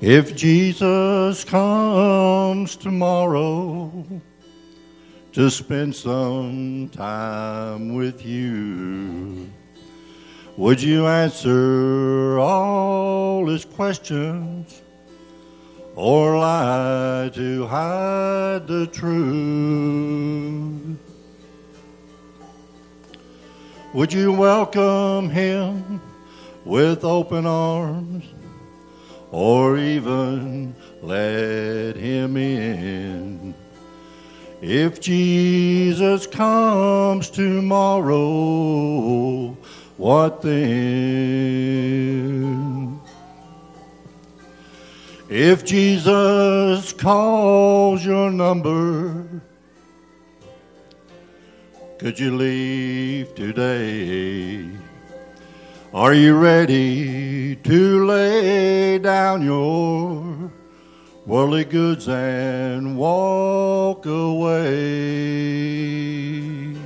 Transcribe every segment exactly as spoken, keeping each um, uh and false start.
If Jesus comes tomorrow to spend some time with you, would you answer all his questions or lie to hide the truth? Would you welcome him with open arms or even let him in? If Jesus comes tomorrow, what then? If Jesus calls your number, could you leave today? Are you ready to lay down your worldly goods and walk away?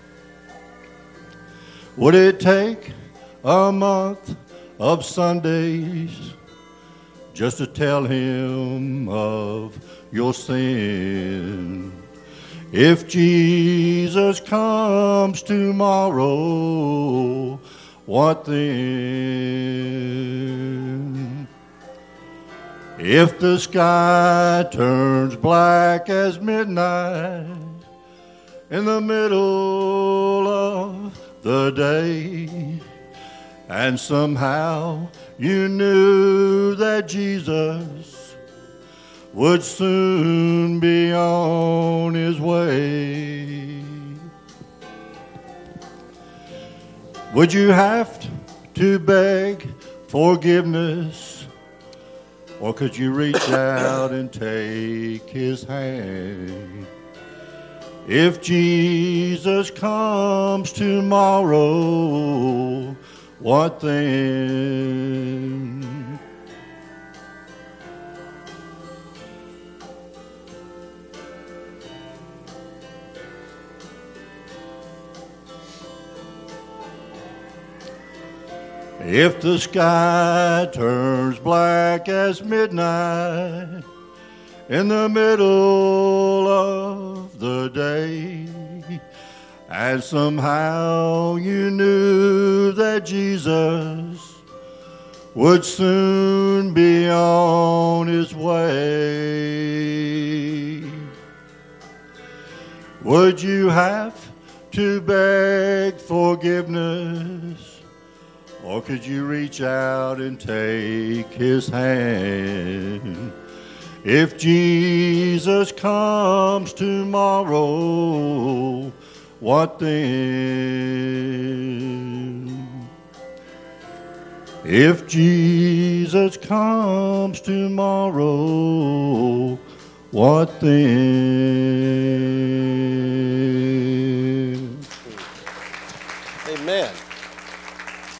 Would it take a month of Sundays just to tell him of your sin? If Jesus comes tomorrow, what then? If the sky turns black as midnight in the middle of the day, and somehow you knew that Jesus would soon be on his way, would you have to beg forgiveness, or could you reach out and take his hand? If Jesus comes tomorrow, what then? If the sky turns black as midnight in the middle of the day, and somehow you knew that Jesus would soon be on his way, would you have to beg forgiveness, or could you reach out and take his hand? If Jesus comes tomorrow, what then? If Jesus comes tomorrow, what then?